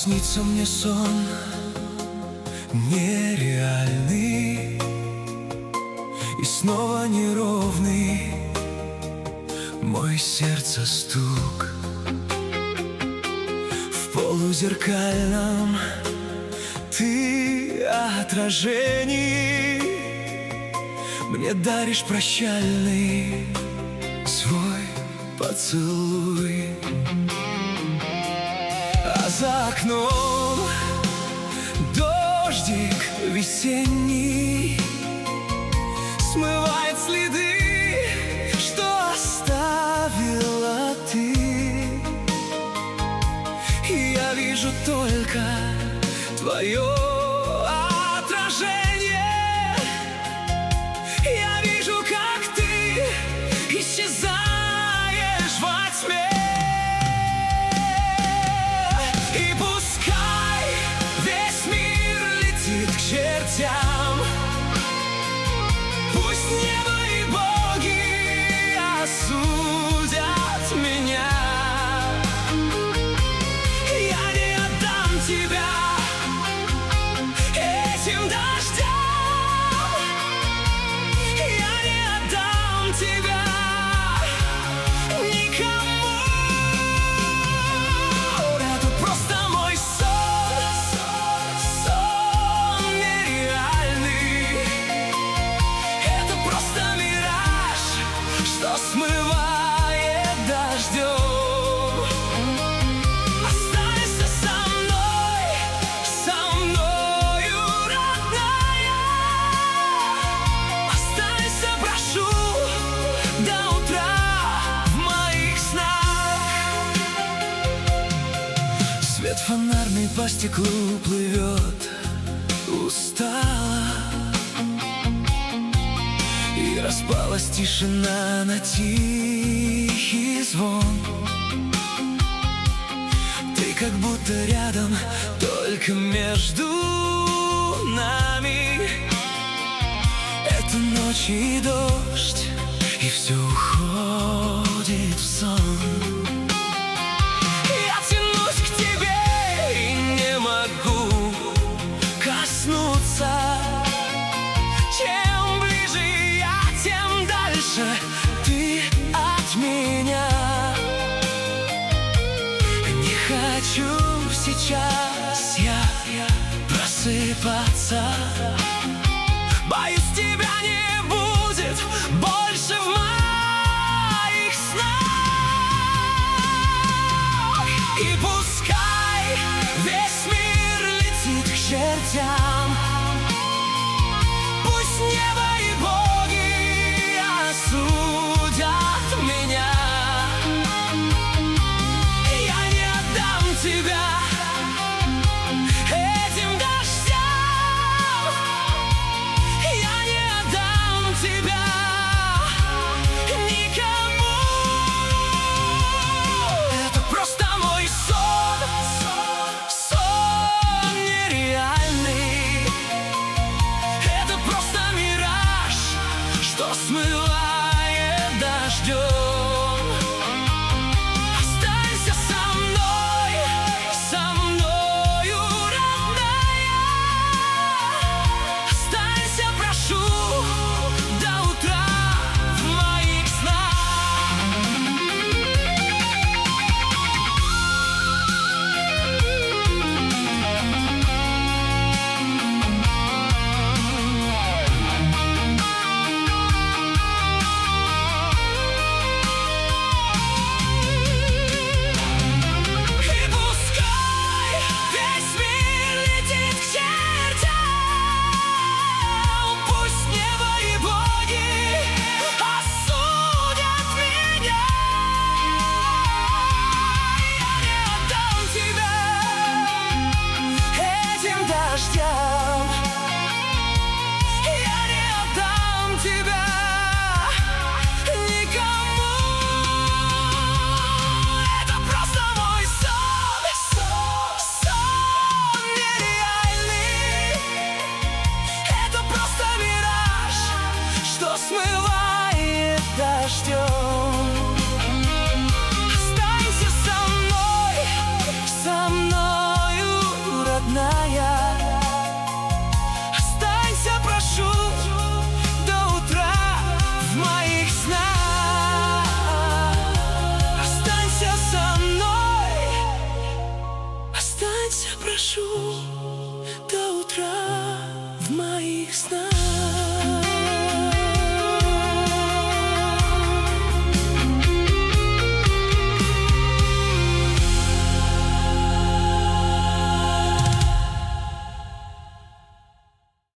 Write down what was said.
снится мне сон нереальный и снова неровный мой сердце стук. В полузеркальном ты отражении мне даришь прощальный свой поцелуй. А за окном дождик весенний смывает следы, что оставила ты. И я вижу только твое отражение. Я вижу, как ты исчезаешь во тьме. И пускай весь мир летит к чертям, пусть небо и боги осудят меня. Я не отдам тебя этим дождям. Я не отдам тебя никому. Это просто мой сон, сон нереальный. Это просто мираж, что смывает дождем. Останься со мною, родная. Останься, прошу, до утра в моих снах. Свет фонарный по стеклу плывет устало, и распалась тишина на тихий звон. Ты как будто рядом, только между нами. Это ночь и дождь, и все уходит в сон. Я тянусь к тебе и не могу коснуться. Чем ближе я, тем дальше ты от меня. Не хочу сейчас я просыпаться. Боюсь, тебя не будет больше в моих снах. И пускай весь мир летит к чертям, пусть небо и боги осудят меня. Я не отдам тебя этим дождям. Я не отдам тебя никому. Это просто мой сон, сон нереальный. Это просто мираж, что смывает дождем. Останься со мною, родная. Останься, прошу, до утра в моих снах. И пускай весь мир летит к чертям, пусть небо и боги осудят меня. Я не отдам тебя этим дождям. Я не отдам тебя никому. Это просто мой сон, сон нереальный. Это просто мираж, что смывает дождем.